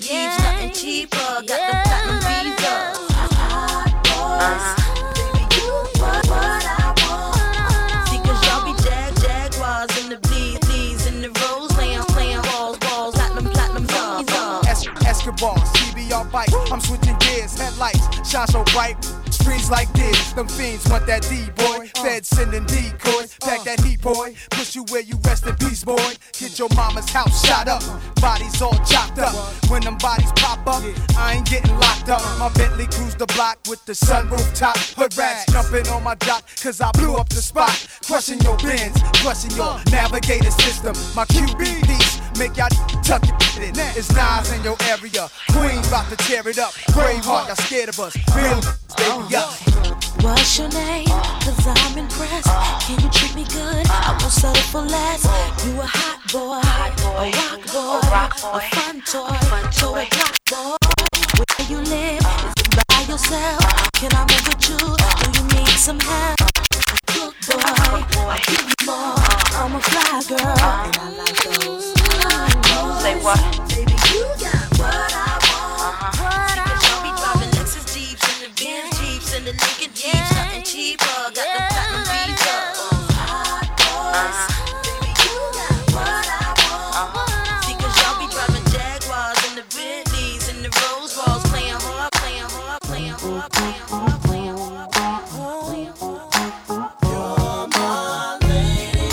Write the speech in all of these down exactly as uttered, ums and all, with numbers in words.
Jeeves, nothing cheaper. Got the platinum visa. Hot boys, baby, you what, what I want. See, cause y'all be jag, jaguars in the B's, B's in the Rolls, playing, playing balls, balls, platinum, platinum, Es- Escobar, C B R bike. I'm switching gears, headlights shine so bright. Streets like this, them fiends want that D, boy. Feds sending decoys, pack that heat, boy. Push you where you rest in peace, boy. Get your mama's house shot up, bodies all chopped up. When them bodies pop up, I ain't getting locked up. My Bentley cruise the block with the sunroof top. Hood rats jumping on my dock, cause I blew up the spot. Crushing your bins, crushing your navigator system. My Q B piece, make y'all tuck it in. It's Nas in your area, Queen about to tear it up. Braveheart, y'all scared of us, real baby up. What's your name? Cause I'm impressed. Can you treat me good? I won't settle for less. You a hot boy, a rock boy, a fun toy, so a clock boy. Where you live? Is it by yourself? Can I move with you? Do you need some help? Look boy, I give you more. I'm a fly girl, and I like those. Say what? Baby, you got what I want. What I want. Be driving Lexus Jeeps and the Benz Jeeps and the Lincoln Jeeps, nothing cheaper. Got the platinum visa. Hot boys, baby, you got what I want. See, cause y'all be driving Jaguars and the Bentleys and the Rolls Royals, playing hard, playing hard, playing hard, playing hard, playing hard, playing hard. You're my lady.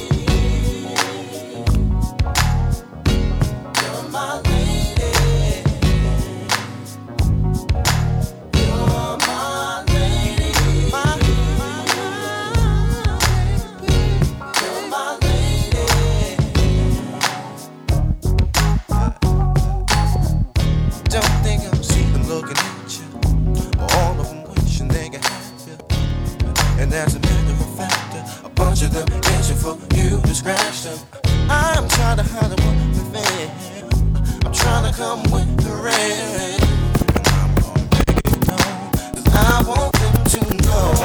You're my lady. You're my lady. My, my, you're my lady. Don't think I'm sleeping looking at you. All of them wishing they could have you. And as a matter of fact, a bunch of them itching for you to scratch them. I'm trying to hide the one with I'm trying to come with the rain. And I'm gonna make it known, 'cause I want them to know.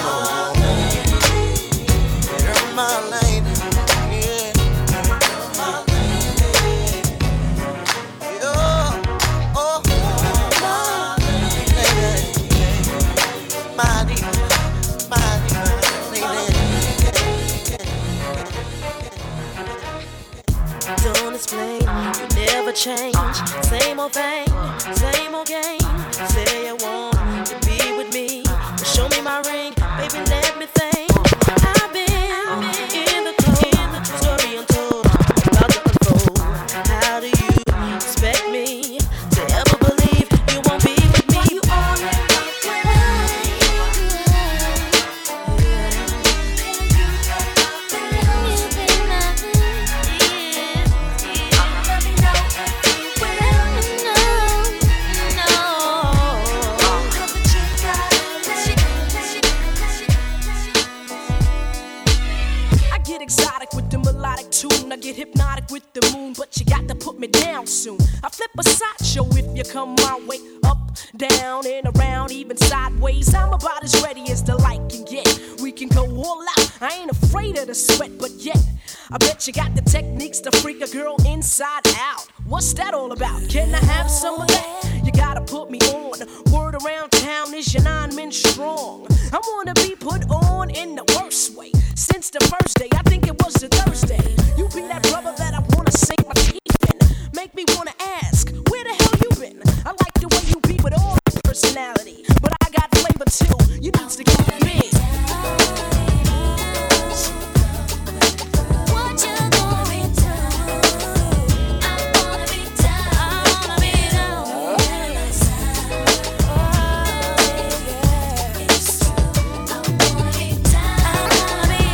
You're my lady. Yeah. You're my lady. You're, oh, my lady. My lady. My Don't explain, you never change. Same old thing, same old game. Say you want to be with me, but show me my ring, baby, let me think. I've been in the cold, story untold, about to unfold. How do you expect me to ever believe you won't be with me? You all in my exotic with the melodic tune. I get hypnotic with the moon, but you got to put me down soon. I flip a sideshow if you come my way. Up, down, and around, even sideways. I'm about as ready as the light can get. We can go all out. I ain't afraid of the sweat, but yet I bet you got the techniques to freak a girl inside out. What's that all about? Can I have some of that? You gotta put me on. Word around town is your nine men strong. I wanna be put on in the worst way. Since the first day, I think it was a Thursday. You be that brother that I wanna sink my teeth in. Make me wanna ask, where the hell you been? I like the way you be with all the personality, but I got flavor too. You need to get with me. What you gonna be down? I wanna be down. I wanna be down. Oh, yes. I wanna be down. I wanna be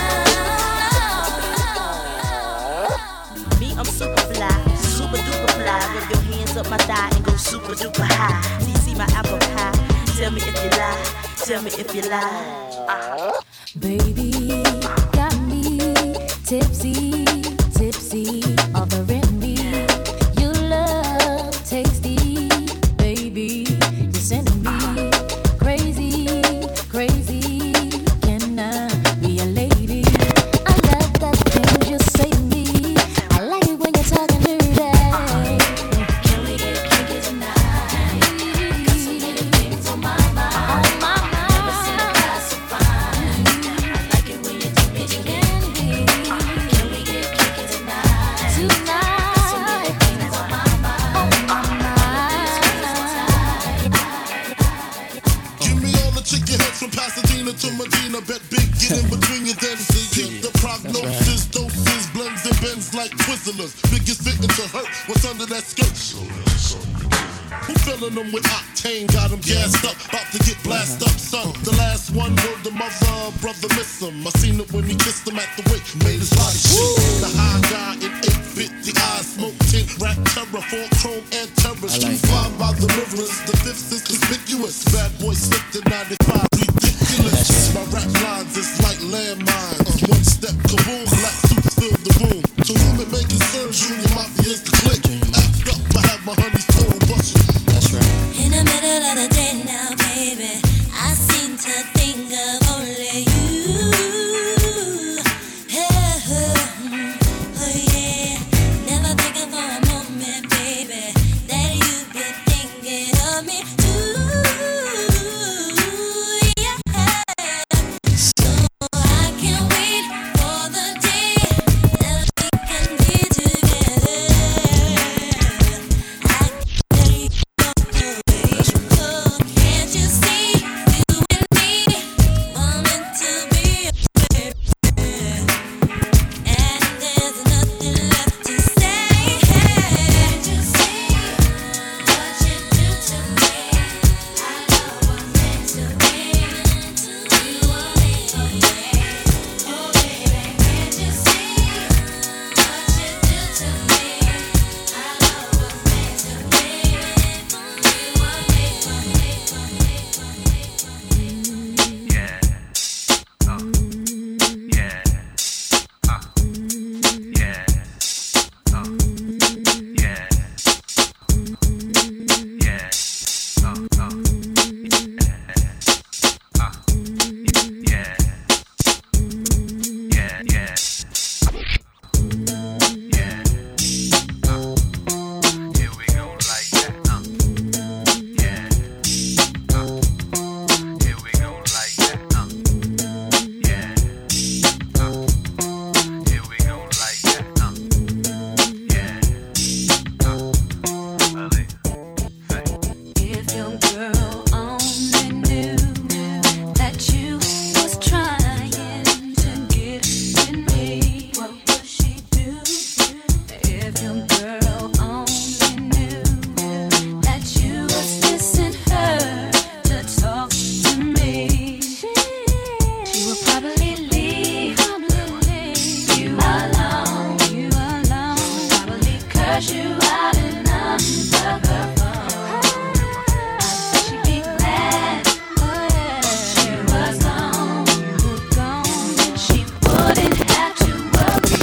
down. Me, I'm super fly, super duper fly. Rub your hands up my thigh and go super duper high. Do you see my apple pie? Tell me if you lie. Tell me if you lie. Uh-huh. Baby, got me tipsy, tipsy, offering me your love, tasty, baby. You're sending me crazy, crazy. Can I be a lady? I love that thing you say to me. I like it when you're talking dirty. Can we get in between your dentures. The prognosis, doses, blends and bends like Twizzlers. Biggest fitting to hurt what's under that skirt. Who filling them with octane? Got them gassed up, about to get blasted up, son. The last one word the mother, brother miss him. I seen it when he kissed him at the wake, made his body shake. The high guy in eight fifty eyes, smoke tint, rap terror, four chrome and terror. Street five by the rivers, the fifth is conspicuous. Bad boy slipped in ninety-five, ridiculous. My rap lines is like landmines. One step, kaboom, black suits fill the room. To whom it may concern, Junior Mafia is the click. Act up, I have my honey's total busted. That's right. In the middle of the day now, baby, I seem to think of only you. Oh, oh yeah, never thinking for a moment, baby, that you've been thinking of me too. Yeah, so I can't wait for the day that we can be together. I can't oh, can't you see you and me were meant to be, and there's nothing left to say. Can't you see what you do to me? Our love was meant to be. You were made for me. Oh baby, can't you see what you do to me? Our love was meant to be. You were made for me, for me, for me, for me. Yeah. Uh. Yeah. Uh. Yeah. Uh. Yeah. Yeah. Uh. Uh. Uh. Yeah. Yeah. Yeah. Yeah. Uh. Here we go like that. Uh. Yeah. Uh. Here we go like that. Uh. Yeah. Uh. Here we go like that. Uh. Yeah. Uh. Belly. Say. If your girl only knew that you was trying to get with me, what would she do? If your girl only knew that you was missing her to talk to me, she would probably leave you alone, you alone, probably curse you out and under her phone. I bet she'd be glad she was gone, you were gone, and she wouldn't have to worry.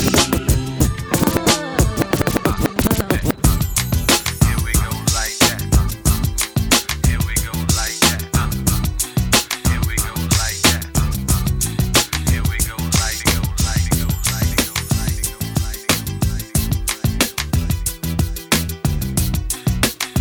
Here we go like that. Uh. Here we go like that. Uh. Here we go like that. Uh. Here we go like go like go like go like go like go like.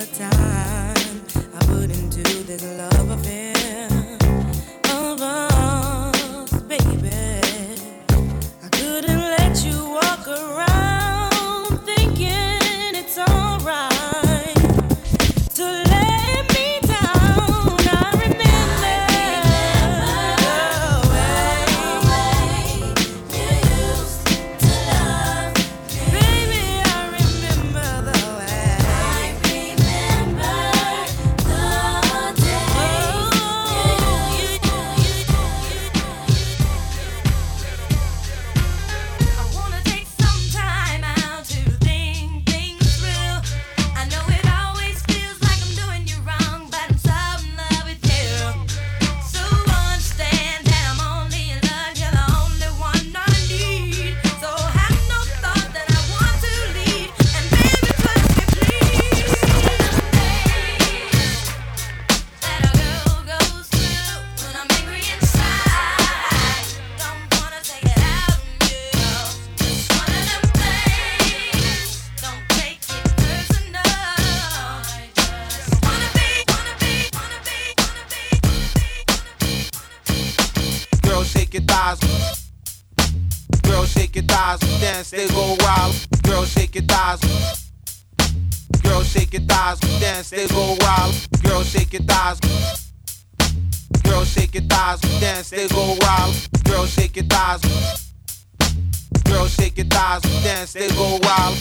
time I put into this love affair of us, baby. I couldn't let you walk around thinking it's alright to let me down. I remember the way you used to love me. Baby, I remember the way. I remember the day I wanna take some time out to think things through. I know it always feels like I'm doing you wrong, but I'm so in love with you. So understand that I'm only in love, you're the only one I need. So have no thought that I want to leave, and baby, trust me, please. That a girl goes through when I'm angry inside. Don't wanna take it out on you. Just one of them things. Don't take it personal. Just wanna be, wanna be, wanna be, wanna be. Girl, shake your thighs. Girl, shake your thighs. Dance, they go wild. Girl, shake your thighs. Girl, shake your thighs. Dance, they go wild. Girl, shake your thighs. Girl, shake your thighs. Dance, they go wild. Girl, shake your thighs. Girl, shake your thighs. Dance, they go wild.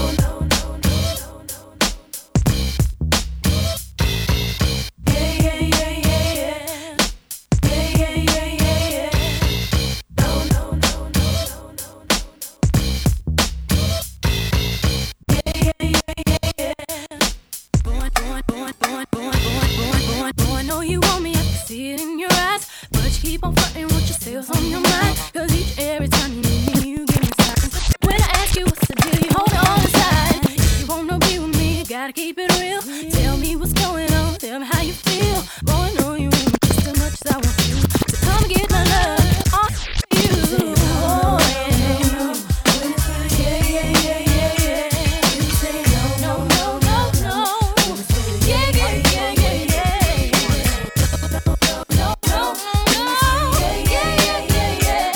Boy, boy, boy, boy, boy, boy, boy, boy, I know you want me, I can see it in your eyes. But you keep on flirting with yourself on your mind. Cause each every time you need me, you give me signs. When I ask you what's the deal, you hold it on the side. If you wanna be with me, you gotta keep it real. Tell me what's going on, tell me how you feel. Boy, I know you want me just as much as I want you. So come and get my love, all you. Oh, yeah. Yeah, yeah, yeah, yeah, yeah. You say no, no, no, no, no. Yeah, yeah, yeah, yeah, yeah. No, no, no, no. Yeah, yeah, yeah, yeah,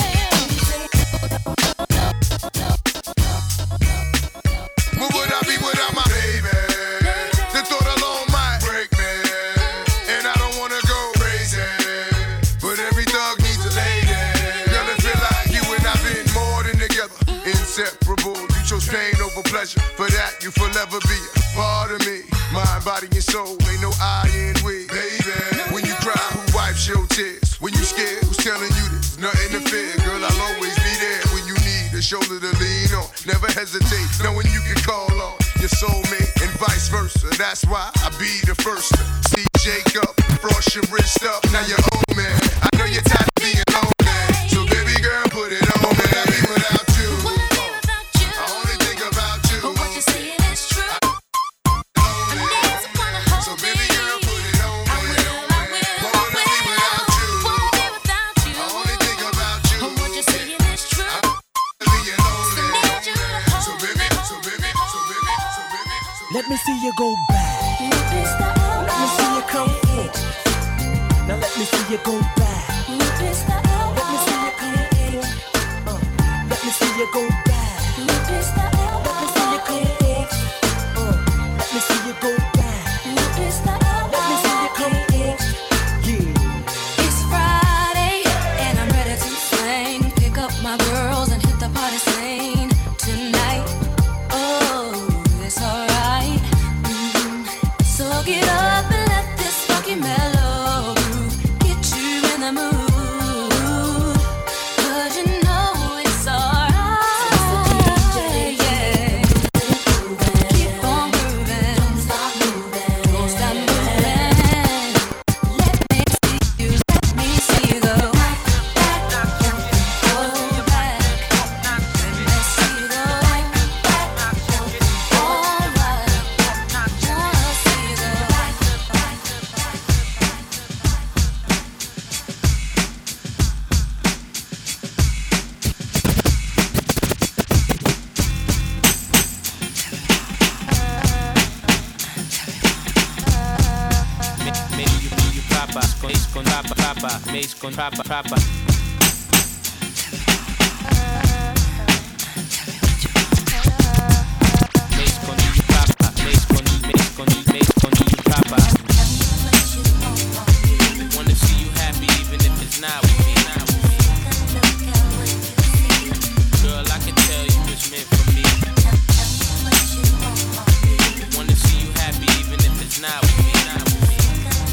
What would I be without my baby? The thought alone might break me, and I don't wanna go crazy. But every thug needs a lady. Girl, it feel like you and I been more than together, inseparable. You chose pain over pleasure. For that, you forever be a part of me. Mind, body, and soul. Ain't no I in we, baby. When you cry, who wipes your tears? When you scared, who's telling you there's nothing to fear? Girl, I'll always be there when you need a shoulder to lean on. Never hesitate, knowing you can call on your soulmate and vice versa. That's why I be the first to see Jacob frost your wrist up. Now you're old man. I know you're tired of being lonely, so baby girl, put it on me. I be without you. Wanna be without you. I only think about you. But what you're saying is true. I Lonely. need someone to hold So me. baby girl, put it on I me. will, I will, I Wanna be without you. will. Wanna be without you. I only think about you. But what you're saying is true. Being lonely. I need you to hold So me. baby, so baby, so baby, so baby, so Let me see you go back. It's the Let me see you come in. Now let me see you go back. It's the Let me see you come in. Uh, let me see you go back. It's the Let me see you come in. Uh, let me see you go back. It's the Let me see you come in. Yeah. It's Friday and I'm ready to slang. Pick up my girls and hit the party scene tonight. Oh, it's alright. Mm. So get up and let this funky mellow groove get you in the mood. 'Cause you know it's alright. trapa, Mace con trapa, trapa. Mace con trapa, Mace con, Mace con, Mace con trapa. Wanna see you happy even if it's not with me. Girl, I can tell you it's meant for me. Wanna see you happy even if it's not with me. Not with me.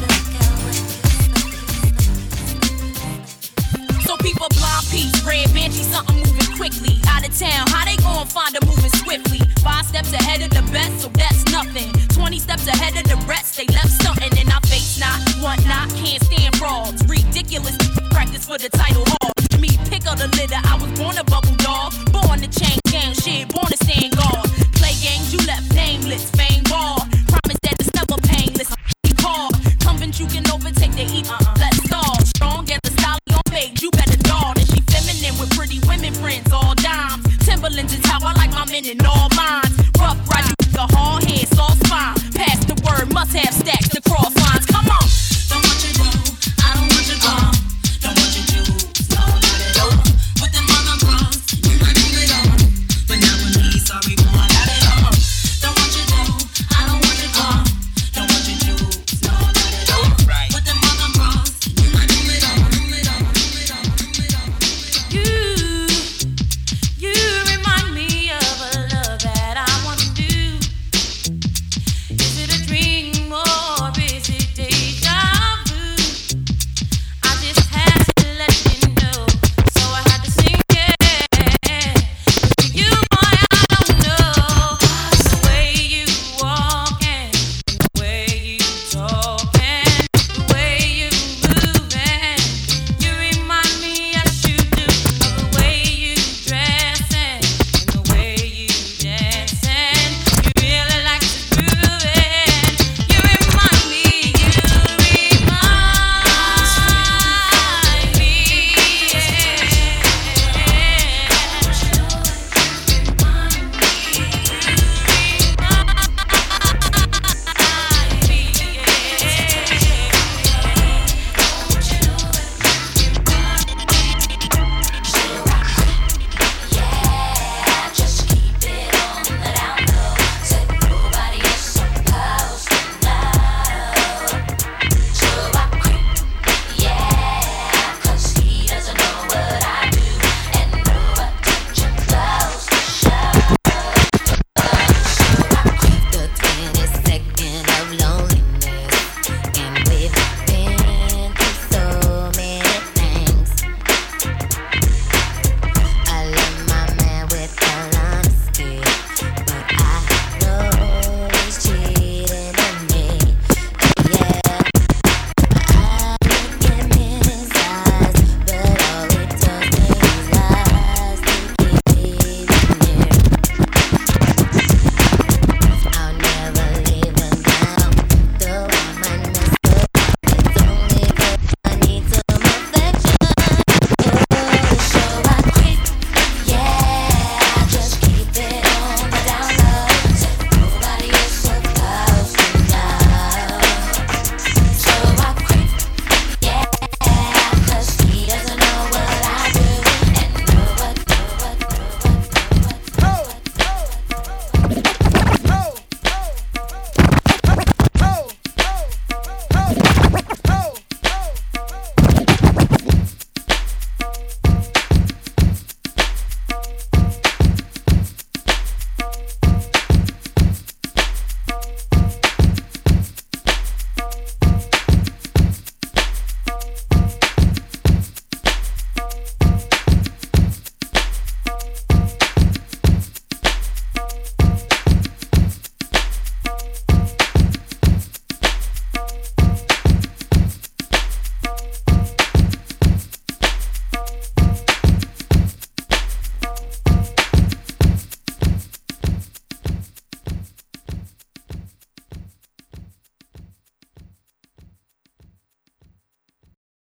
So people blind piece, red banshee, something moving quickly. Out of town, how they gon' find her moving swiftly? Five steps ahead of the best, so that's nothing. Twenty steps ahead of the rest, they left stunting. And I face not, want not, can't stand frauds. Ridiculous practice for the title hall. Me pick up the litter, I was born a bubble dog. Born to change game, shit, born to stand guard. Play games, you left nameless, fame ball. Promise that it's never painless. Call, convince you can overtake the heat. Uh-uh. Let's stall, strong as the style on page, you better dog. And she feminine with pretty women friends, all dimes. Timberlands is how I like my men in all lines. Rough ride, you the hard head, soft spine. Pass the word, must have stacks to cross lines. Come on.